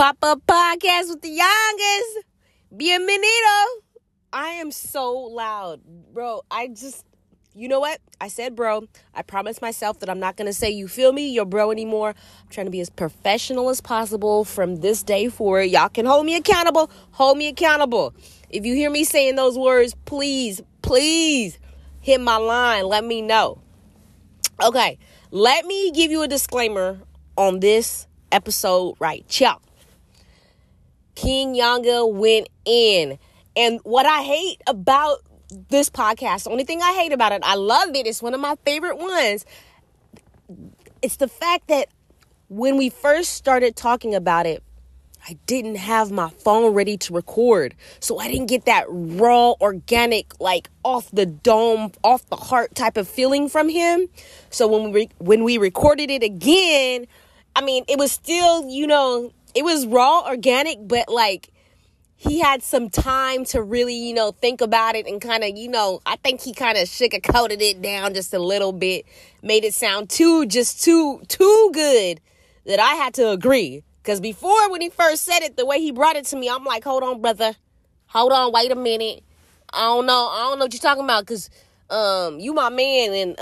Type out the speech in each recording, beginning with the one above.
Pop-Up Podcast with the youngest. Bienvenido. I am so loud. Bro, you know what? I said bro. I promised myself that I'm not going to say you feel me, your bro anymore. I'm trying to be as professional as possible from this day forward. Y'all can hold me accountable. Hold me accountable. If you hear me saying those words, please hit my line. Let me know. Okay, let me give you a disclaimer on this episode right here. King Yanga went in. And what I hate about this podcast, the only thing I hate about it, I love it. It's one of my favorite ones. It's the fact that when we first started talking about it, I didn't have my phone ready to record. So I didn't get that raw, organic, like off the dome, off the heart type of feeling from him. So when we recorded it again, I mean, it was still, it was raw, organic, but like he had some time to really, think about it and kind of, I think he kind of sugar-coated it down just a little bit, made it sound too good that I had to agree. Because before, when he first said it, the way he brought it to me, I'm like, hold on, brother. Hold on, wait a minute. I don't know what you're talking about, because you my man, and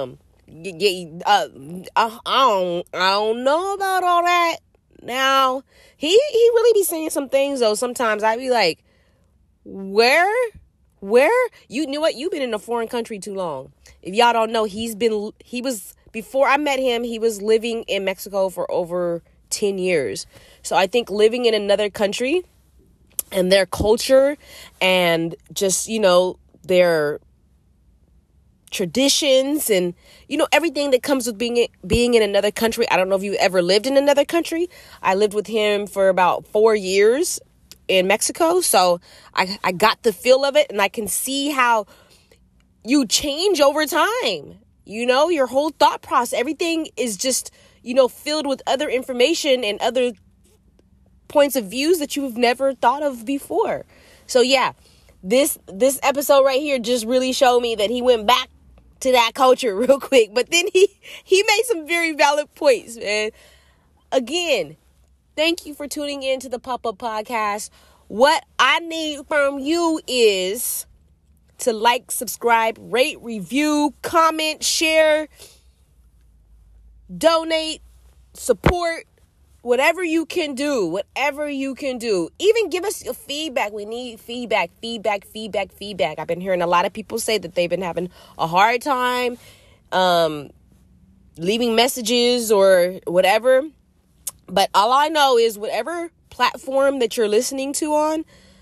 I don't know about all that. Now, he really be saying some things, though. Sometimes I be like, where? You know what? You've been in a foreign country too long. If y'all don't know, before I met him, he was living in Mexico for over 10 years. So I think living in another country and their culture and just, their traditions and, everything that comes with being in another country. I don't know if you ever lived in another country. I lived with him for about 4 years in Mexico. So I got the feel of it, and I can see how you change over time. Your whole thought process, everything is just, filled with other information and other points of views that you've never thought of before. So yeah, this episode right here just really showed me that he went back to that culture real quick. But then he made some very valid points, man. Again, thank you for tuning in to the Pop-Up Podcast. What I need from you is to like, subscribe, rate, review, comment, share, donate, support, whatever you can do. Even give us your feedback. We need feedback. I've been hearing a lot of people say that they've been having a hard time leaving messages or whatever. But all I know is whatever platform that you're listening to,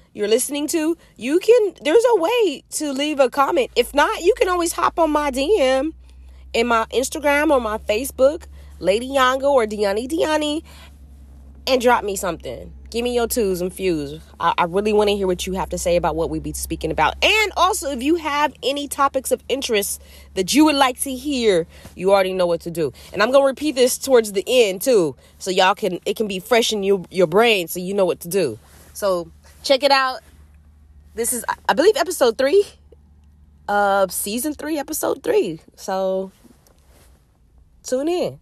there's a way to leave a comment. If not, you can always hop on my DM in my Instagram or my Facebook, Lady Yanga or Diani, and drop me something. Give me your twos and fews. I really want to hear what you have to say about what we be speaking about. And also, if you have any topics of interest that you would like to hear, you already know what to do. And I'm going to repeat this towards the end, too, so it can be fresh in your brain so you know what to do. So, check it out. This is, I believe, episode 3 of season 3, episode 3. So, tune in.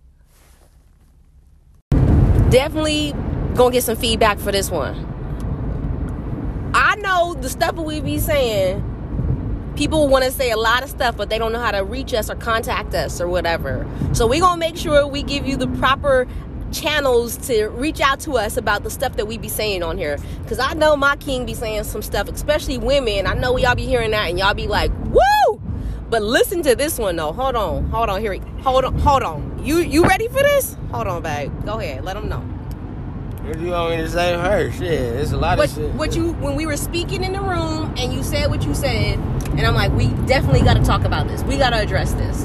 Definitely gonna get some feedback for this one. I know the stuff that we be saying, people want to say a lot of stuff, but they don't know how to reach us or contact us or whatever. So we gonna make sure we give you the proper channels to reach out to us about the stuff that we be saying on here. Because I know my king be saying some stuff, especially women. I know y'all be hearing that and y'all be like, woo! But listen to this one, though. Hold on. Hold on. You ready for this? Hold on, babe. Go ahead. Let them know. What do you want me to say to her? Shit, there's a lot of shit. When we were speaking in the room and you said what you said, and I'm like, we definitely got to talk about this. We got to address this.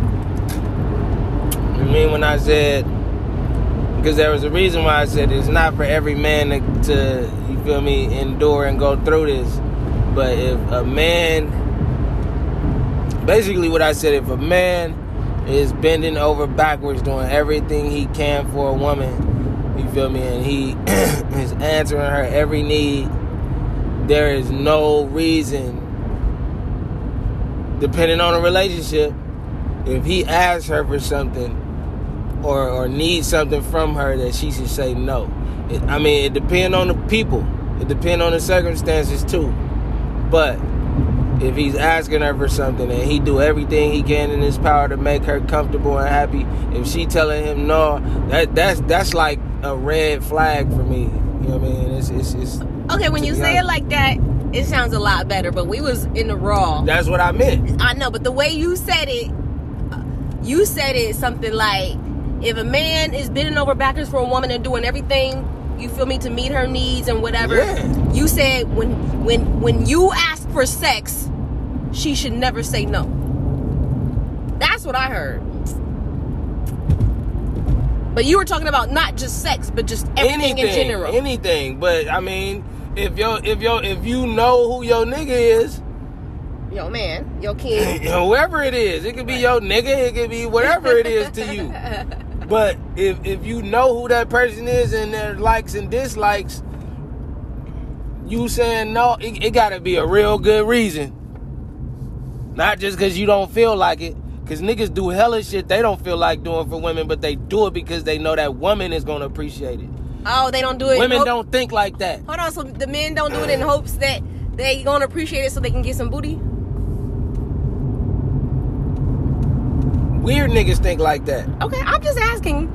You mean when I said, because there was a reason why I said it's not for every man to you feel me, endure and go through this. But if a man... Basically what I said, if a man is bending over backwards doing everything he can for a woman, you feel me, and he is answering her every need, there is no reason, depending on the relationship, if he asks her for something or needs something from her, that she should say no. It depends on the people. It depends on the circumstances too. But if he's asking her for something and he do everything he can in his power to make her comfortable and happy, if she telling him no, that's like a red flag for me. You know what I mean? It's okay. When you say it like that, it sounds a lot better. But we was in the raw. That's what I meant. I know, but the way you said it something like, if a man is bending over backwards for a woman and doing everything, you feel me, to meet her needs and whatever. Yeah. You said when you ask for sex, she should never say no. That's what I heard. But you were talking about not just sex, but just everything in general. Anything. But I mean, if you know who your nigga is, your man, your king, whoever it is, it could be your nigga, it could be whatever it is to you. But if you know who that person is and their likes and dislikes, you saying no, it gotta be a real good reason. Not just because you don't feel like it. Because niggas do hella shit they don't feel like doing for women, but they do it because they know that woman is going to appreciate it. Oh, they don't do it. Women don't think like that. Hold on, so the men don't do it in hopes that they going to appreciate it so they can get some booty? Weird niggas think like that. Okay, I'm just asking.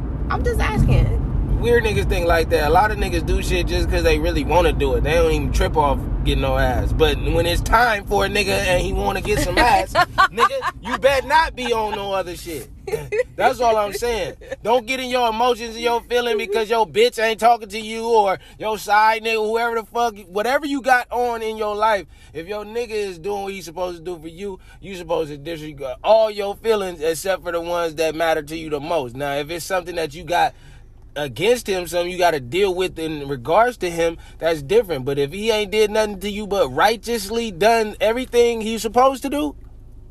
Weird niggas think like that. A lot of niggas do shit just because they really want to do it. They don't even trip off getting no ass. But when it's time for a nigga and he want to get some ass, nigga, you better not be on no other shit. That's all I'm saying. Don't get in your emotions and your feeling because your bitch ain't talking to you or your side nigga, whoever the fuck, whatever you got on in your life. If your nigga is doing what he's supposed to do for you, you supposed to disregard all your feelings except for the ones that matter to you the most. Now, if it's something that you got against him, something you got to deal with in regards to him, that's different. But if he ain't did nothing to you but righteously done everything he's supposed to do,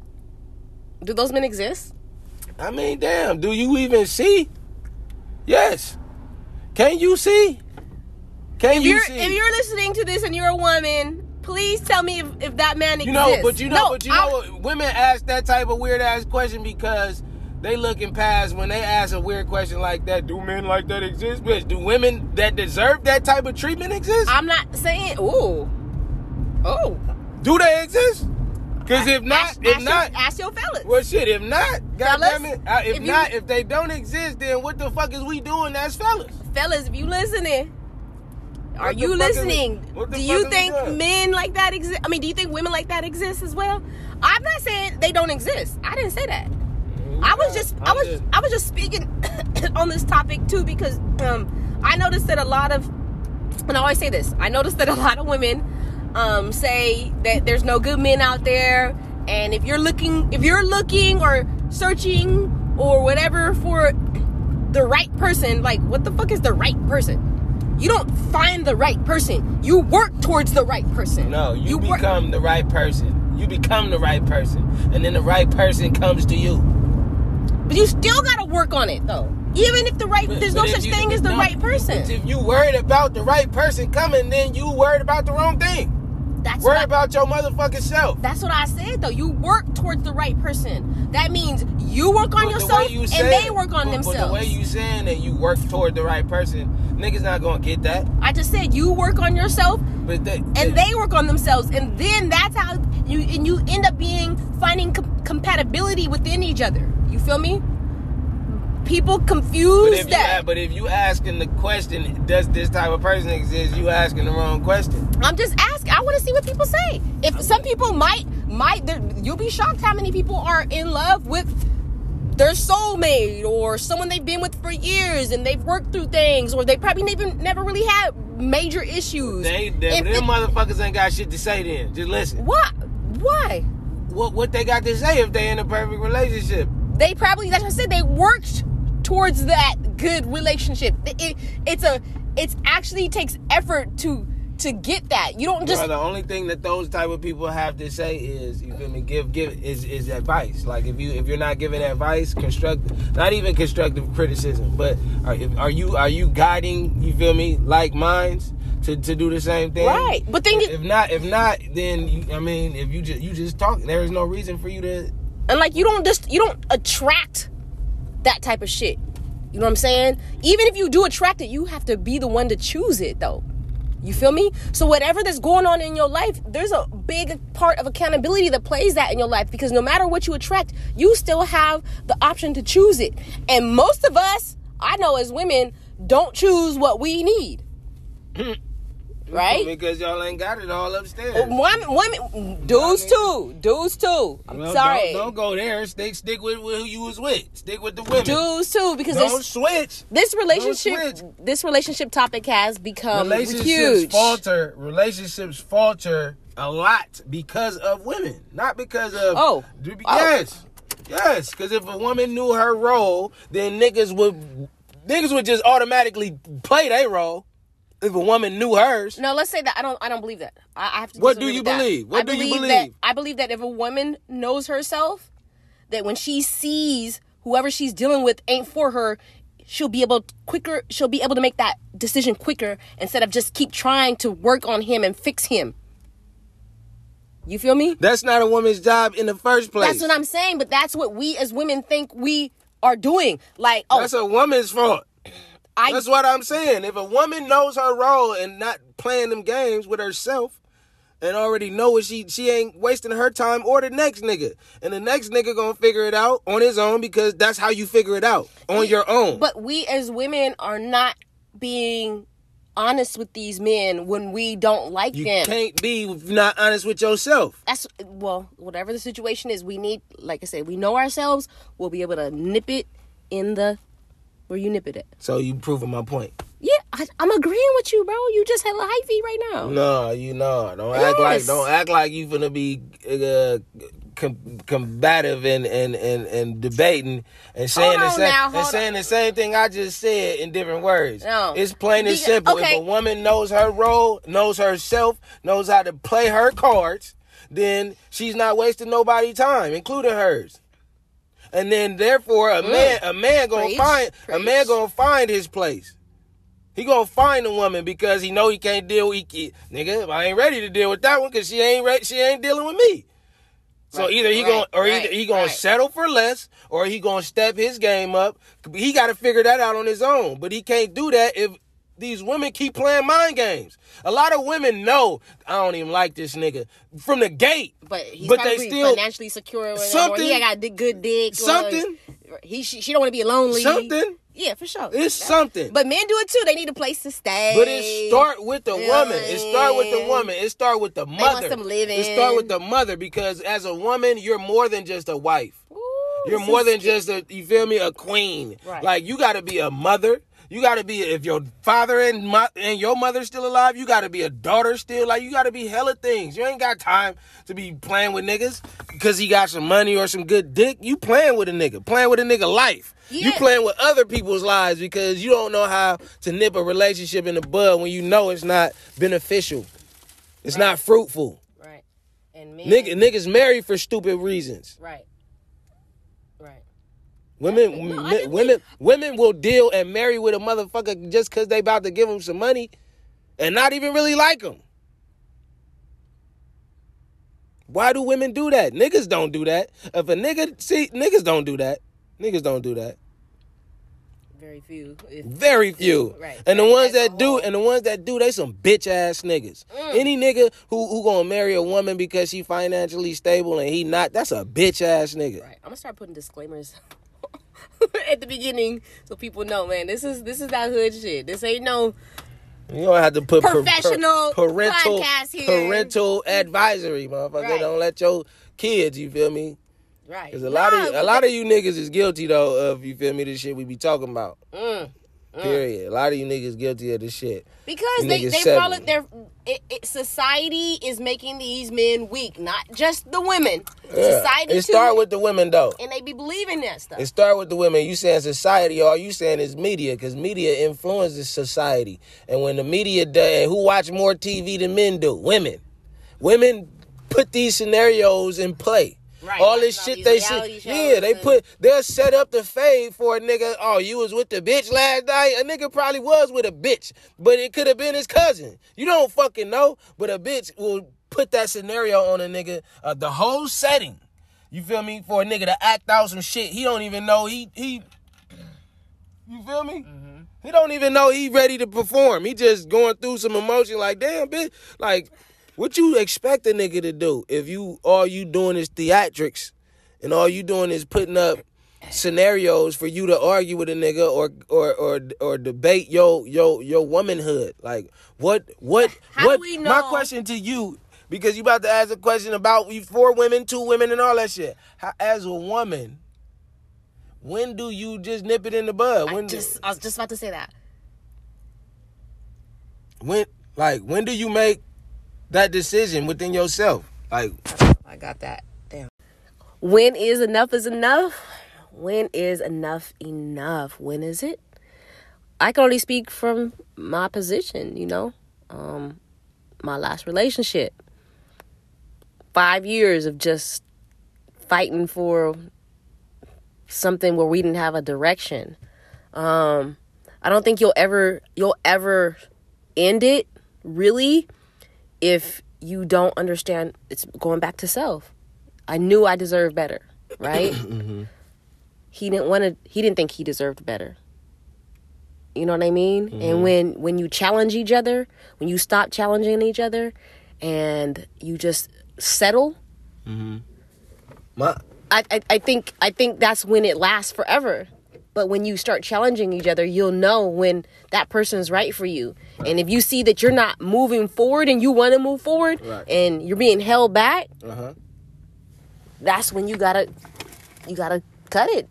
do those men exist? I mean, damn, do you even see? Yes. Can you see? If you're listening to this and you're a woman, please tell me if that man exists. But you know what? Women ask that type of weird ass question because they looking past when they ask a weird question like that. Do men like that exist? Bitch, do women that deserve that type of treatment exist? I'm not saying. Oh. Do they exist? Because if not, ask your fellas. Well, shit, if not, goddamn it, fellas, if they don't exist, then what the fuck is we doing as fellas? Fellas, if you listening, are you listening? Do you think men like that exist? I mean, do you think women like that exist as well? I'm not saying they don't exist. I didn't say that. I was just speaking on this topic too because I noticed that a lot of, and I always say this, I noticed that a lot of women say that there's no good men out there, and if you're looking or searching or whatever for the right person, like, what the fuck is the right person? You don't find the right person. You work towards the right person. No, you become the right person. You become the right person, and then the right person comes to you. But you still gotta work on it, though. Even if there's no such thing as the right person. If you worried about the right person coming, then you worried about the wrong thing. Worry about your motherfucking self. That's what I said, though. You work towards the right person. That means you work on yourself and they work on themselves. But the way you saying that you work toward the right person, niggas not gonna get that. I just said you work on yourself and they work on themselves, and then that's how you end up finding compatibility within each other. You feel me? People confuse that. But if you asking the question, does this type of person exist, you asking the wrong question. I'm just asking. I want to see what people say. If some people might, you'll be shocked how many people are in love with their soulmate or someone they've been with for years and they've worked through things, or they probably never really had major issues. Them motherfuckers ain't got shit to say then. Just listen. What? Why? What they got to say if they in a perfect relationship? They probably, like I said, they worked towards that good relationship. It's actually takes effort to get that. You don't just. The only thing that those type of people have to say is, you feel me, give is advice. Like if you're not giving advice, not even constructive criticism, but are you guiding, you feel me, like minds to do the same thing? Right. But then if not, then if you just talk, there is no reason for you to. And like you don't attract that type of shit. You know what I'm saying? Even if you do attract it, you have to be the one to choose it, though. You feel me? So whatever that's going on in your life, there's a big part of accountability that plays that in your life, because no matter what you attract, you still have the option to choose it. And most of us, I know as women, don't choose what we need. Right? Because y'all ain't got it all upstairs. Women, dudes too. I'm sorry. Don't go there. Stick with who you was with. Stick with the women. Dudes too, because don't switch. This relationship topic has become huge. Relationships falter a lot because of women, not because of. Yes. Because if a woman knew her role, then niggas would just automatically play their role. If a woman knew hers. No, let's say that. I don't believe that. I have to. What do you believe? What do you believe? I believe that if a woman knows herself, that when she sees whoever she's dealing with ain't for her, she'll be able to make that decision quicker instead of just keep trying to work on him and fix him. You feel me? That's not a woman's job in the first place. That's what I'm saying, but that's what we as women think we are doing. Like, that's a woman's fault. That's what I'm saying. If a woman knows her role and not playing them games with herself and already know what she ain't wasting her time or the next nigga. And the next nigga gonna figure it out on his own, because that's how you figure it out, on your own. But we as women are not being honest with these men when we don't like them. You can't be not honest with yourself. Whatever the situation is, we need, like I said, we know ourselves. We'll be able to nip it in the... where you nip it at. So you proving my point. Yeah, I'm agreeing with you, bro. You just had a hyphy right now. No, Don't act like you finna be combative and debating and saying the same thing I just said in different words. No. It's plain and simple. Okay. If a woman knows her role, knows herself, knows how to play her cards, then she's not wasting nobody's time, including hers. And then, therefore, a man gonna find his place. He gonna find a woman because he know he can't deal with nigga. I ain't ready to deal with that one because she ain't dealing with me. So either he gonna settle for less, or he gonna step his game up. He got to figure that out on his own. But he can't do that if these women keep playing mind games. A lot of women know, I don't even like this nigga from the gate. But they still financially secure. Something. He got good dick. Something. She don't want to be lonely. Something. Yeah, for sure. It's something. But men do it too. They need a place to stay. But it start with the woman. It start with the woman. It start with the mother. They want some living. It start with the mother, because as a woman, you're more than just a wife. Ooh, you're more than just a queen. Right. Like, you got to be a mother. You got to be, if your father and your mother's still alive, you got to be a daughter still. Like, you got to be hella things. You ain't got time to be playing with niggas because he got some money or some good dick. You playing with a nigga life. Yeah. You playing with other people's lives because you don't know how to nip a relationship in the bud when you know it's not beneficial. It's not fruitful. Right. And niggas marry for stupid reasons. Right. Women will deal and marry with a motherfucker just because they about to give him some money and not even really like him. Why do women do that? Niggas don't do that. Niggas don't do that. Niggas don't do that. Very few. Very few. Right. And the ones that do, they some bitch ass niggas. Any nigga who gonna marry a woman because she financially stable and he not, that's a bitch ass nigga. Right. I'm gonna start putting disclaimers at the beginning so people know, man, this is that hood shit. This ain't no... You don't have to put professional podcast here. Parental advisory, motherfucker. Right. Don't let your kids, you feel me? Right. Because a lot of you niggas is guilty, though, of, you feel me, the shit we be talking about. Period. A lot of you niggas guilty of this shit. Because they follow society is making these men weak, not just the women. Yeah. Society It start with the women, though. And they be believing that stuff. It start with the women. You saying society, all you saying is media, because media influences society. And when the media does, who watch more TV than men do? Women. Women put these scenarios in play. Right. All this shit they see. Yeah, they'll set up the fade for a nigga. Oh, you was with the bitch last night? A nigga probably was with a bitch, but it could have been his cousin. You don't fucking know, but a bitch will put that scenario on a nigga, the whole setting. You feel me? For a nigga to act out some shit he don't even know he You feel me? Mm-hmm. He don't even know he ready to perform. He just going through some emotion like, damn, bitch. Like, what you expect a nigga to do if all you doing is theatrics and all you doing is putting up scenarios for you to argue with a nigga or debate your womanhood? Like, what How do we know? My question to you, because you about to ask a question about 4 women, 2 women, and all that shit. As a woman, when do you just nip it in the bud? I was just about to say that. When do you make that decision within yourself? Like, I got that. Damn. When is enough is enough? When is enough enough? When is it? I can only speak from my position, my last relationship. 5 years of just fighting for something where we didn't have a direction. I don't think you'll ever end it, really, if you don't understand. It's going back to self. I knew I deserved better, right? Mm-hmm. He didn't think he deserved better. You know what I mean? Mm-hmm. And when you challenge each other, when you stop challenging each other and you just settle, mm-hmm. I think that's when it lasts forever. But when you start challenging each other, you'll know when that person's right for you. And if you see that you're not moving forward and you want to move forward, right, and you're being held back, that's when you gotta cut it.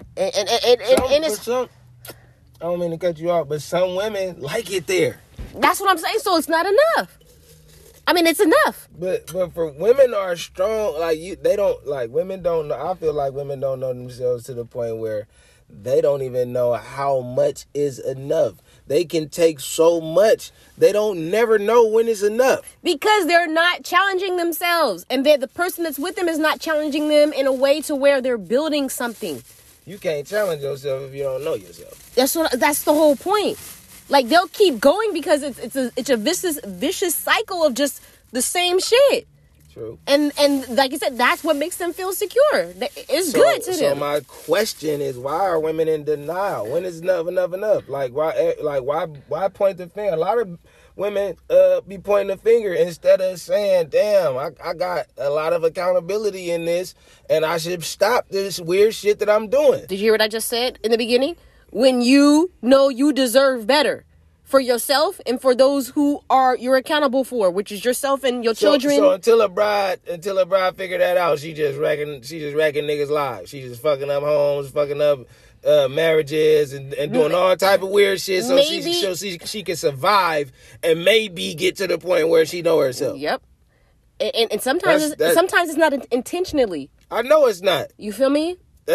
And it's, I don't mean to cut you off, but some women like it there. That's what I'm saying. So it's not enough. I mean, it's enough. But for women are strong, women don't know. I feel like women don't know themselves to the point where they don't even know how much is enough. They can take so much, they don't never know when it's enough. Because they're not challenging themselves. And the person that's with them is not challenging them in a way to where they're building something. You can't challenge yourself if you don't know yourself. That's the whole point. Like, they'll keep going because it's a vicious cycle of just the same shit. True. And like you said, that's what makes them feel secure. It's good to them. So my question is, why are women in denial? When is enough? Like, why point the finger? A lot of women be pointing the finger instead of saying, damn, I got a lot of accountability in this and I should stop this weird shit that I'm doing. Did you hear what I just said in the beginning? When you know you deserve better for yourself and for those who you're accountable for, which is yourself and your children. So until a bride figure that out, she just wrecking niggas' lives. She just fucking up homes, fucking up marriages, and doing all type of weird shit so she can survive and maybe get to the point where she know herself. Yep. And sometimes it's not intentionally. I know it's not. You feel me?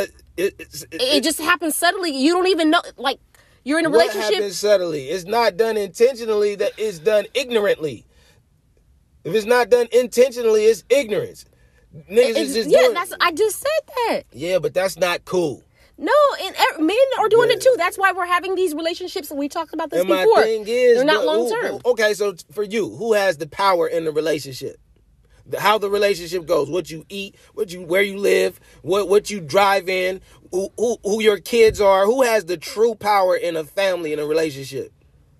It just happens subtly. You don't even know. Like, you're in a relationship. What happens subtly? It's not done intentionally. That it's done ignorantly. If it's not done intentionally, it's ignorance. Niggas is just doing it. I just said that. Yeah, but that's not cool. No, and men are doing it too. That's why we're having these relationships, and we talked about this and before. My thing is, they're not long term. Okay, so for you, who has the power in the relationship? How the relationship goes, what you eat, where you live, what you drive in, who your kids are, who has the true power in a family, in a relationship?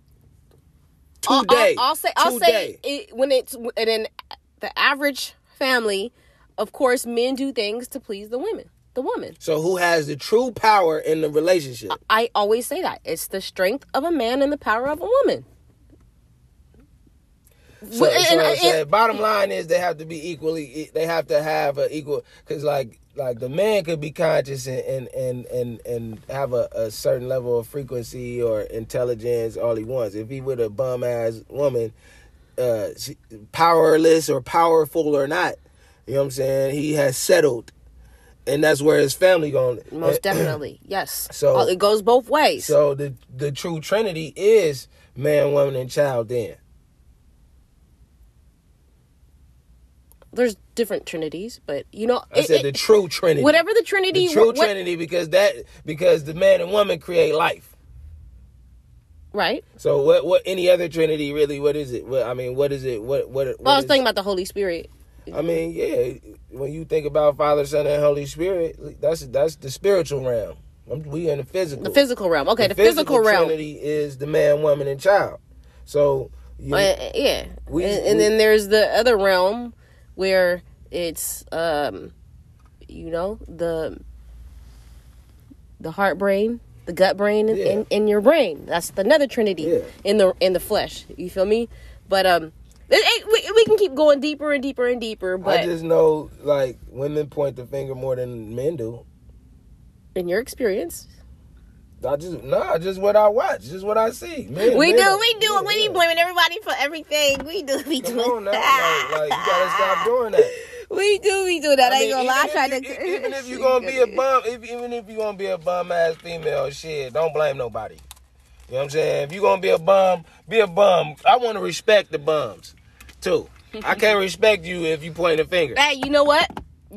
Today. I'll say when it's in the average family, of course, men do things to please the woman. So who has the true power in the relationship? I always say that. It's the strength of a man and the power of a woman. So bottom line is they have to be equally. They have to have an equal. Because like the man could be conscious and have a certain level of frequency or intelligence all he wants. If he with a bum ass woman, powerless or powerful or not, you know what I'm saying? He has settled, and that's where his family going. Most definitely, yes. So it goes both ways. So the true Trinity is man, woman, and child. Then. There's different trinities, but I said the true Trinity. Whatever the Trinity. The true Trinity, because the man and woman create life. Right. So what any other Trinity really? What is it? What is it? What I was thinking about the Holy Spirit. I mean, yeah. When you think about Father, Son, and Holy Spirit, that's the spiritual realm. We in the physical. The physical realm. Okay, the physical realm. Trinity is the man, woman, and child. So yeah. And then there's the other realm where it's the heart brain, the gut brain, in your brain. That's another Trinity in the flesh. You feel me? But we can keep going deeper and deeper and deeper. But I just know, like, women point the finger more than men do. In your experience. Just what I watch, just what I see. We do. We be blaming everybody for everything. We do. Come on now, like you gotta stop doing that. We do that. I ain't gonna lie. Even if you're gonna be a bum, even if you're gonna be a bum ass female, shit, don't blame nobody. You know what I'm saying? If you're gonna be a bum, be a bum. I want to respect the bums too. I can't respect you if you point a finger. Hey, you know what?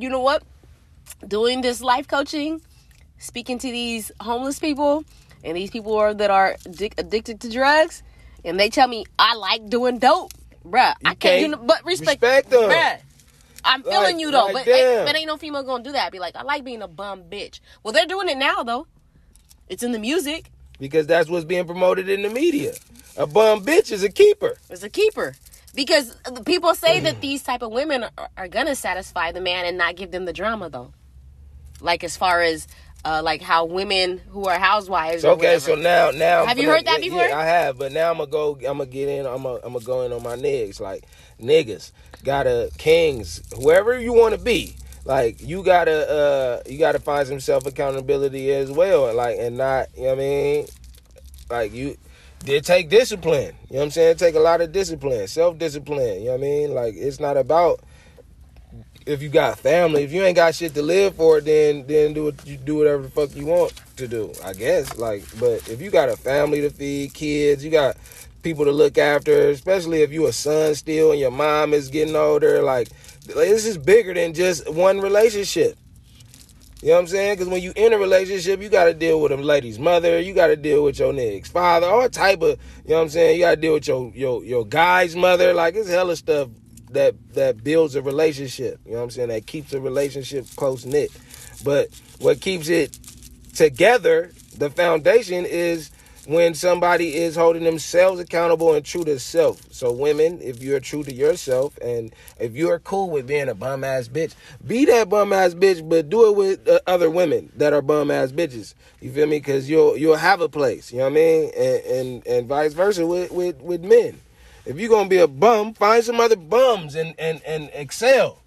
Doing this life coaching, speaking to these homeless people and these people that are addicted to drugs, and they tell me I like doing dope, bruh. I can't do but respect them, bruh. I'm feeling you though, but ain't no female gonna do that. Be like, I like being a bum bitch. Well, they're doing it now though. It's in the music because that's what's being promoted in the media. A bum bitch is a keeper. It's a keeper. Because people say that these type of women are gonna satisfy the man and not give them the drama though. Like as far as like how women who are housewives. Okay, so now have you heard that before? Yeah, I have, but now I'm gonna go in on my niggas. Like niggas gotta kings, whoever you want to be. Like you gotta find some self accountability as well. Like and not, you know what I mean? Like they take discipline. You know what I'm saying? Take a lot of discipline, self-discipline. You know what I mean? Like, it's not about if you got family. If you ain't got shit to live for, then do whatever the fuck you want to do, I guess. Like, but if you got a family to feed, kids, you got people to look after, especially if you a son still and your mom is getting older, like this is bigger than just one relationship. You know what I'm saying? Because when you in a relationship, you got to deal with a lady's mother. You got to deal with your nigga's father. All type of, you know what I'm saying? You got to deal with your guy's mother. Like, it's hella stuff that builds a relationship. You know what I'm saying? That keeps a relationship close-knit. But what keeps it together, the foundation, is when somebody is holding themselves accountable and true to self. So women, if you're true to yourself and if you're cool with being a bum-ass bitch, be that bum-ass bitch, but do it with other women that are bum-ass bitches. You feel me? Because you'll have a place, you know what I mean? And vice versa with men. If you're going to be a bum, find some other bums and excel.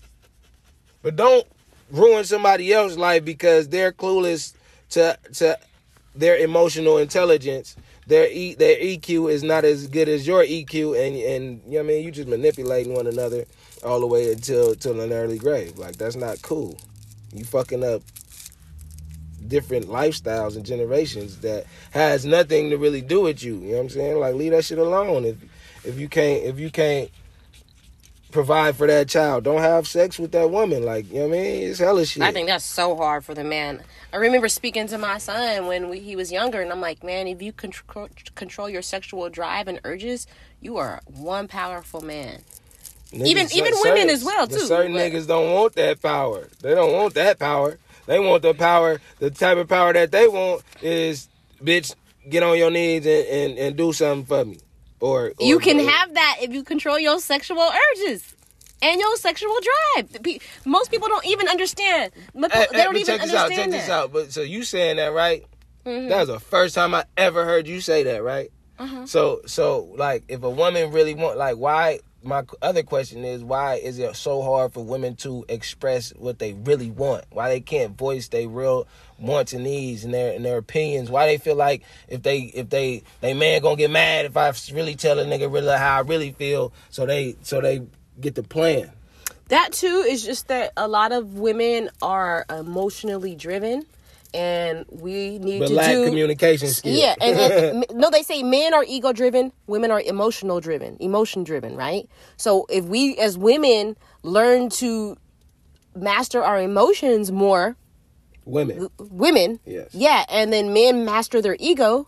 But don't ruin somebody else's life because they're clueless to their emotional intelligence. Their EQ is not as good as your EQ, and you know what I mean? You just manipulating one another all the way until an early grave. Like, that's not cool. You fucking up different lifestyles and generations that has nothing to really do with you. You know what I'm saying? Like, leave that shit alone. If you can't provide for that child, don't have sex with that woman. Like, you know what I mean? It's hella shit. I think that's so hard for the man. I remember speaking to my son when he was younger, and I'm like, man, if you control your sexual drive and urges, you are one powerful man. Even women as well, too. Certain niggas don't want that power. They don't want that power. They want the power. The type of power that they want is, bitch, get on your knees and do something for me. Or you can have that if you control your sexual urges and your sexual drive. Most people don't even understand. They don't even understand Check this out. But so you saying that, right? Mm-hmm. That was the first time I ever heard you say that, right? Uh-huh. So like, if a woman really want, like, why? My other question is, why is it so hard for women to express what they really want? Why they can't voice their real wants and needs and their opinions? Why they feel like if they man gonna get mad if I really tell a nigga really how I really feel, so they get the plan. That too is just that a lot of women are emotionally driven. And we need to lack communication skills. Yeah, and no, they say men are ego-driven, women are emotion-driven, right? So if we as women learn to master our emotions more, women, yes, yeah, and then men master their ego,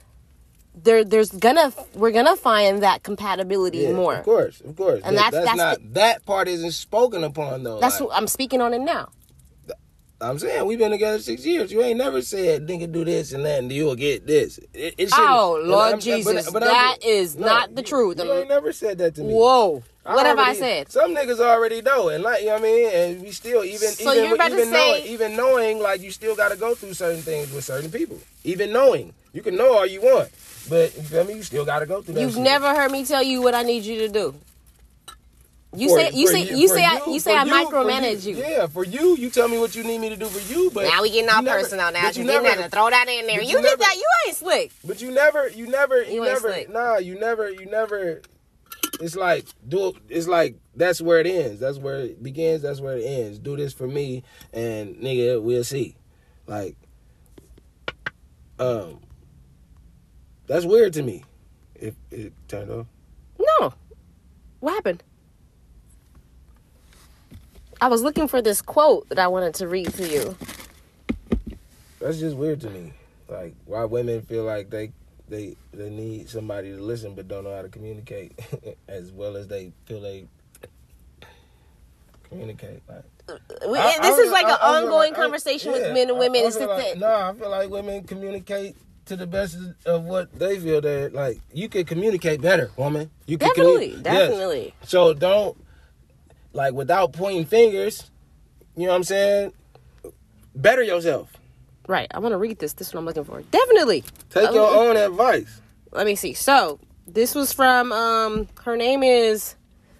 we're gonna find that compatibility more. Of course, and that part isn't spoken upon though. That's what I'm speaking on it now. I'm saying we've been together 6 years. You ain't never said nigga do this and that and you'll get this. It shouldn't. Oh, Lord Jesus. That is not the truth. You ain't never said that to me. Whoa. What have I said? Some niggas already know, and like, you know what I mean? And we still, even knowing, like, you still got to go through certain things with certain people. Even knowing. You can know all you want, but, you feel me? You still got to go through that. You've never heard me tell you what I need you to do. You say I micromanage you. Yeah, for you, you tell me what you need me to do for you. But now we getting all personal. Now you getting that to throw that in there. You did that. You ain't slick. But you never. Nah, you never. It's like It's like that's where it ends. That's where it begins. That's where it ends. Do this for me, and nigga, we'll see. Like, that's weird to me. If it turned off. No, what happened? I was looking for this quote that I wanted to read to you. That's just weird to me. Like, why women feel like they need somebody to listen but don't know how to communicate as well as they feel they communicate. Like, this is like an ongoing conversation with men and women. I feel like women communicate to the best of what they feel that, like, you can communicate better, woman. You can definitely. Yes. So don't, like, without pointing fingers, you know what I'm saying? Better yourself. Right. I want to read this. This is what I'm looking for. Definitely. Take your own advice. Let me see. So, this was from, her name is,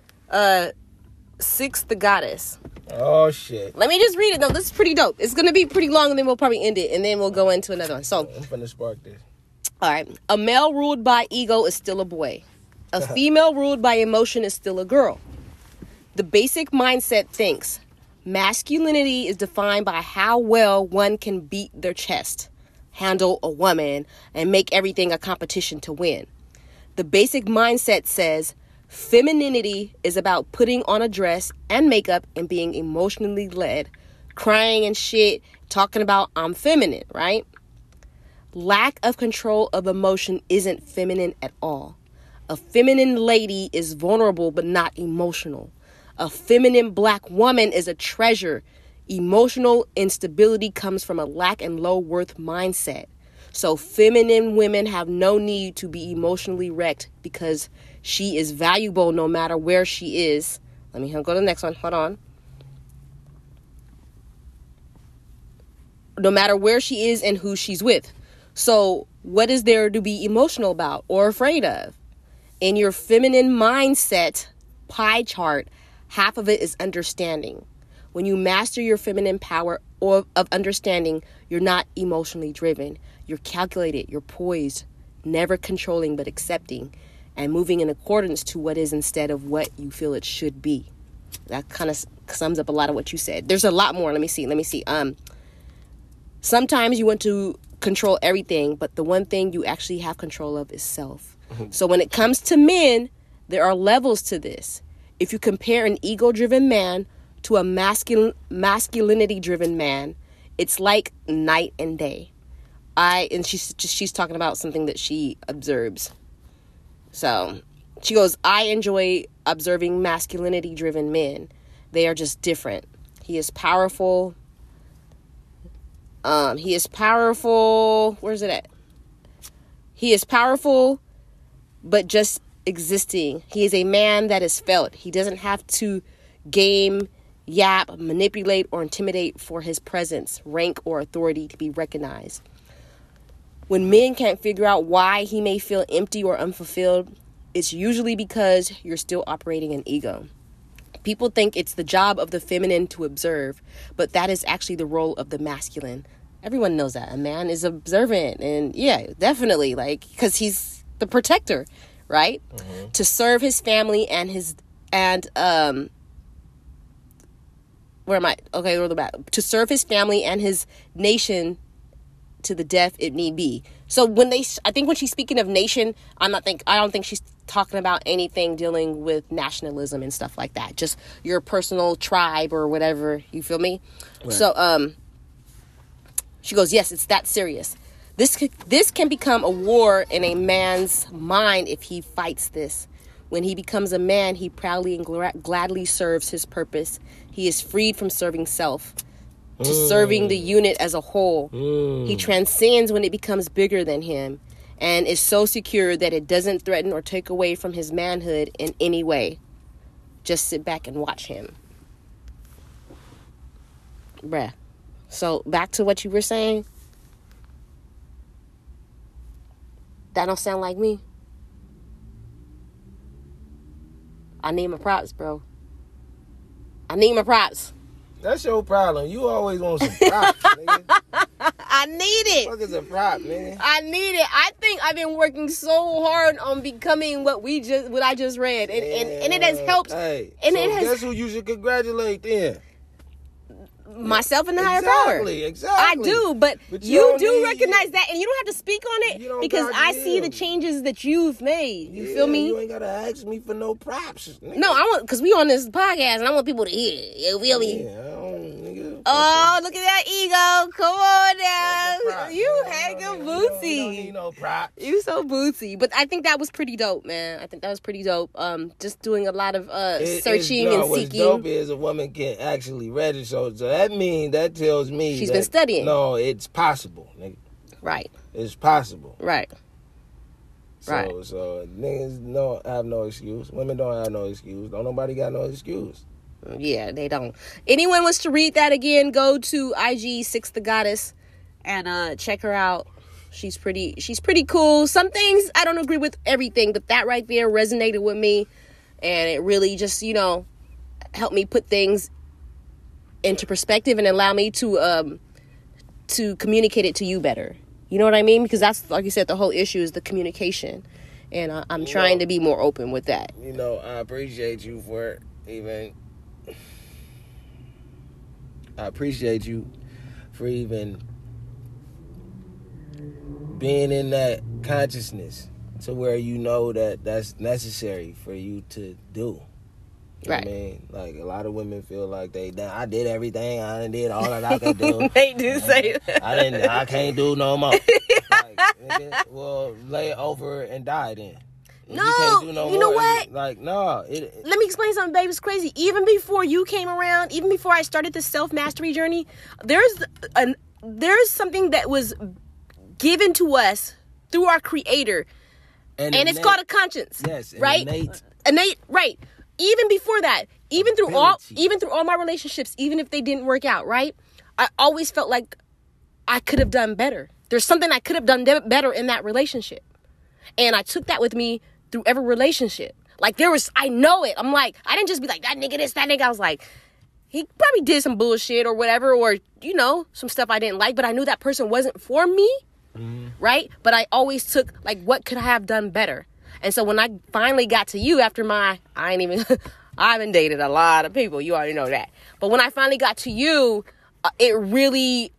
Six the Goddess. Oh, shit. Let me just read it. No, this is pretty dope. It's going to be pretty long, and then we'll probably end it, and then we'll go into another one. So, I'm finna spark this. All right. A male ruled by ego is still a boy. A female ruled by emotion is still a girl. The basic mindset thinks masculinity is defined by how well one can beat their chest, handle a woman, and make everything a competition to win. The basic mindset says femininity is about putting on a dress and makeup and being emotionally led, crying and shit, talking about I'm feminine, right? Lack of control of emotion isn't feminine at all. A feminine lady is vulnerable but not emotional. A feminine black woman is a treasure. Emotional instability comes from a lack and low worth mindset. So feminine women have no need to be emotionally wrecked because she is valuable no matter where she is. Let me go to the next one. Hold on. No matter where she is and who she's with. So what is there to be emotional about or afraid of? In your feminine mindset pie chart, half of it is understanding. When you master your feminine power of understanding, you're not emotionally driven. You're calculated, you're poised, never controlling but accepting, and moving in accordance to what is instead of what you feel it should be. That kind of sums up a lot of what you said. There's a lot more. Let me see. Sometimes you want to control everything, but the one thing you actually have control of is self. So when it comes to men, there are levels to this. If you compare an ego-driven man to a masculinity-driven man, it's like night and day. She's talking about something that she observes. So she goes, I enjoy observing masculinity-driven men. They are just different. He is powerful. Where's it at? He is powerful, but just existing. He is a man that is felt. He doesn't have to game, yap, manipulate, or intimidate for his presence, rank, or authority to be recognized. When men can't figure out why he may feel empty or unfulfilled, it's usually because you're still operating in ego. People think it's the job of the feminine to observe, but that is actually the role of the masculine. Everyone knows that. A man is observant, and yeah, definitely, like, because he's the protector, right? Mm-hmm. To serve his family and to serve his family and his nation to the death it need be. So when she's speaking of nation, I don't think she's talking about anything dealing with nationalism and stuff like that. Just your personal tribe or whatever. You feel me? Right. So she goes, yes, it's that serious. This can become a war in a man's mind if he fights this. When he becomes a man, he proudly and gladly serves his purpose. He is freed from serving self. to serving the unit as a whole. He transcends when it becomes bigger than him and is so secure that it doesn't threaten or take away from his manhood in any way. Just sit back and watch him. Bruh. So back to what you were saying. That don't sound like me. I need my props, bro. I need my props. That's your problem. You always want some props, nigga. I need it. What is a prop, nigga? I need it. I think I've been working so hard on becoming what I just read, and it has helped. Hey, and so it has guess who you should congratulate then? myself and the higher power. Exactly. I do, but you do recognize that, and you don't have to speak on it because I see the changes that you've made. You feel me? You ain't gotta ask me for no props. Nigga. No, I want, because we on this podcast and I want people to hear. You feel me? Yeah, I don't, nigga. Oh, look at that ego! Come on now, Props, you man. hang a You don't bootsy. need no props. You so bootsy, but I think that was pretty dope, man. I think that was pretty dope. Just doing a lot of searching and what's seeking. What's dope is a woman can actually register. So that tells me she's been studying. No, it's possible, nigga. Right. It's possible. Right. Right. So niggas don't have no excuse. Women don't have no excuse. Don't nobody got no excuse. Yeah, they don't. Anyone wants to read that again, go to IG Six the Goddess and check her out. She's pretty cool. Some things I don't agree with everything, but that right there resonated with me, and it really just, helped me put things into perspective and allow me to communicate it to you better. You know what I mean? Because that's, like you said, the whole issue is the communication, and I'm trying to be more open with that. I appreciate you for even. I appreciate you for even being in that consciousness to where you know that that's necessary for you to do. You right. know what I mean? Like, a lot of women feel like I did everything. I did all that I could do. They do say that. I can't do no more. Like, nigga, well, lay over and die then. No, you can't do no you know more. what? Like, no. Let me explain something, babe. It's crazy. Even before you came around, even before I started this self-mastery journey, there's something that was given to us through our Creator, and it's called a conscience. Yes, right? Innate, right? Even before that, even through all my relationships, even if they didn't work out, right? I always felt like I could have done better. There's something I could have done better in that relationship, and I took that with me through every relationship. Like, I know it. I'm like, I didn't just be like, that nigga this, that nigga. I was like, he probably did some bullshit or whatever, or, some stuff I didn't like, but I knew that person wasn't for me, right? But I always took, like, what could I have done better? And so when I finally got to you after I haven't dated a lot of people. You already know that. But when I finally got to you, I really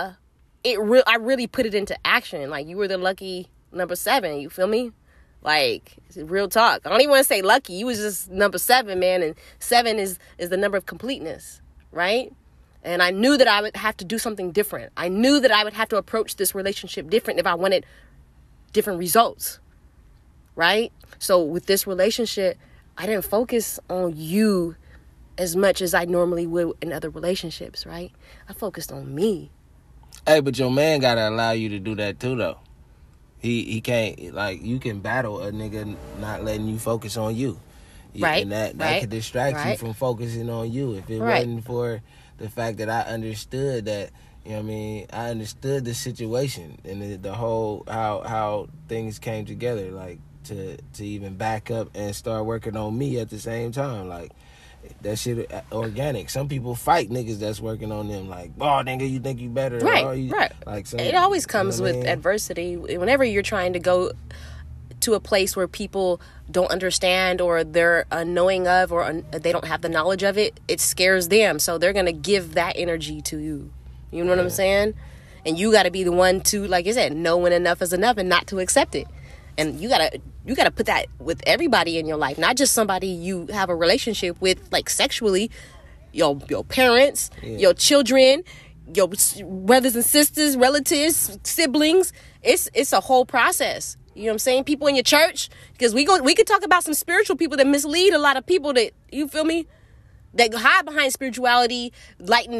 put it into action. Like, you were the lucky number 7. You feel me? Like, real talk. I don't even want to say lucky. You was just number 7, man. And 7 is the number of completeness, right? And I knew that I would have to do something different. I knew that I would have to approach this relationship different if I wanted different results, right? So with this relationship, I didn't focus on you as much as I normally would in other relationships, right? I focused on me. Hey, but your man got to allow you to do that too, though. He can't, like, you can battle a nigga not letting you focus on you. Right. And that could distract you from focusing on you. If it wasn't for the fact that I understood that, I understood the situation and the whole, how things came together, like, to even back up and start working on me at the same time. Like, that shit organic. Some people fight niggas that's working on them. Like, oh, nigga, you think you better? Right. Like, it always comes with adversity. Whenever you're trying to go to a place where people don't understand or they're unknowing of or they don't have the knowledge of it, it scares them. So they're going to give that energy to you. You know what I'm saying? And you got to be the one to, like I said, know when enough is enough and not to accept it. And you gotta put that with everybody in your life, not just somebody you have a relationship with, like, sexually. Your parents, your children, your brothers and sisters, relatives, siblings. It's a whole process. You know what I'm saying? People in your church, because we could talk about some spiritual people that mislead a lot of people that, you feel me, that hide behind spirituality, lighting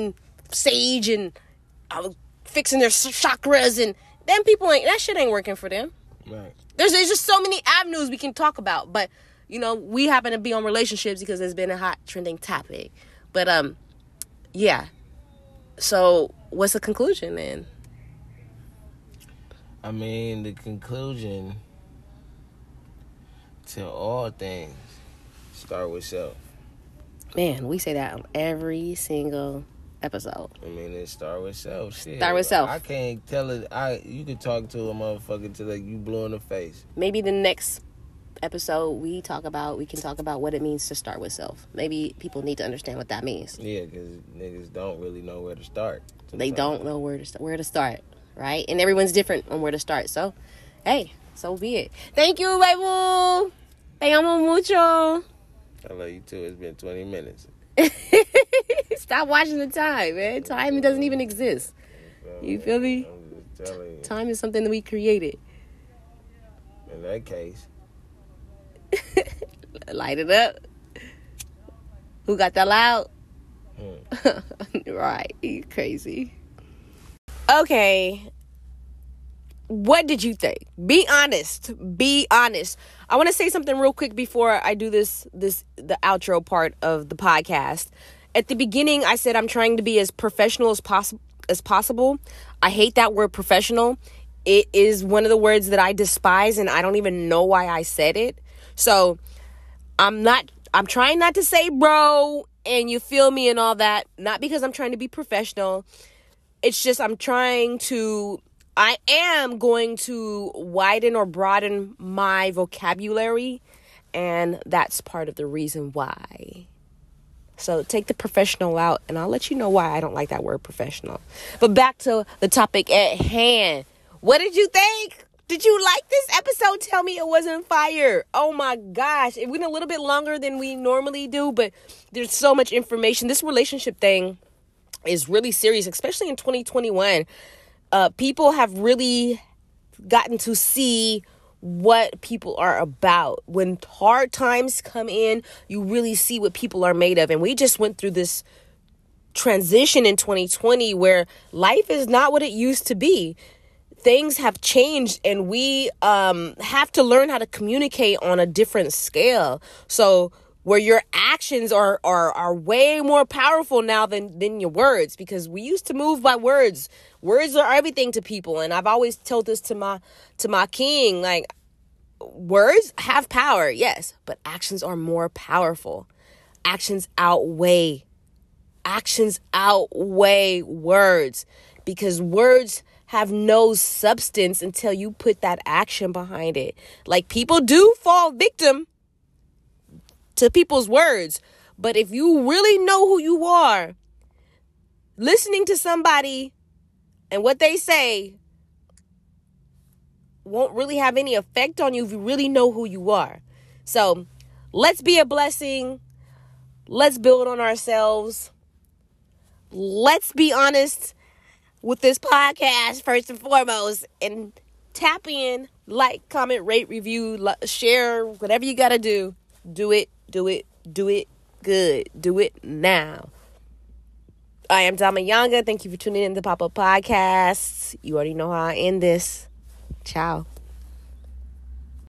sage and fixing their chakras, and them people that shit ain't working for them. Right. There's just so many avenues we can talk about, but we happen to be on relationships because it's been a hot trending topic. But yeah. So what's the conclusion then? I mean, the conclusion to all things start with self. Man, we say that on every single episode. I mean, it start with self. Shit. Start with self. I can't tell it. You can talk to a motherfucker till you blue in the face. Maybe the next episode we can talk about what it means to start with self. Maybe people need to understand what that means. Yeah, because niggas don't really know where to start. They don't know where to start, right? And everyone's different on where to start. So, hey, so be it. Thank you, baby. Te amo mucho. I love you too. It's been 20 minutes. Stop watching the time, man. Time doesn't even exist. You feel me? I'm just telling you. Time is something that we created. In that case. Light it up. Who got that loud? Right. You crazy. Okay. What did you think? Be honest. Be honest. I want to say something real quick before I do the outro part of the podcast. At the beginning, I said I'm trying to be as professional as possible. I hate that word professional. It is one of the words that I despise, and I don't even know why I said it. So I'm trying not to say bro and you feel me and all that. Not because I'm trying to be professional. It's just I am going to widen or broaden my vocabulary, and that's part of the reason why. So take the professional out, and I'll let you know why I don't like that word professional. But back to the topic at hand. What did you think? Did you like this episode? Tell me it wasn't fire. Oh my gosh. It went a little bit longer than we normally do, but there's so much information. This relationship thing is really serious, especially in 2021. People have really gotten to see what people are about. When hard times come in, you really see what people are made of. And we just went through this transition in 2020 where life is not what it used to be. Things have changed, and we have to learn how to communicate on a different scale. So where your actions are way more powerful now than your words, because we used to move by words. Words are everything to people, and I've always told this to my king, like, words have power, yes, but actions are more powerful. Actions outweigh words, because words have no substance until you put that action behind it. Like, people do fall victim to people's words, but if you really know who you are, listening to somebody and what they say won't really have any effect on you if you really know who you are. So let's be a blessing. Let's build on ourselves. Let's be honest with this podcast first and foremost, and tap in, like, comment, rate, review, share, whatever you got to do. Do it good. Do it now. I am Dama Yanga. Thank you for tuning in to Pop Up Podcasts. You already know how I end this. Ciao.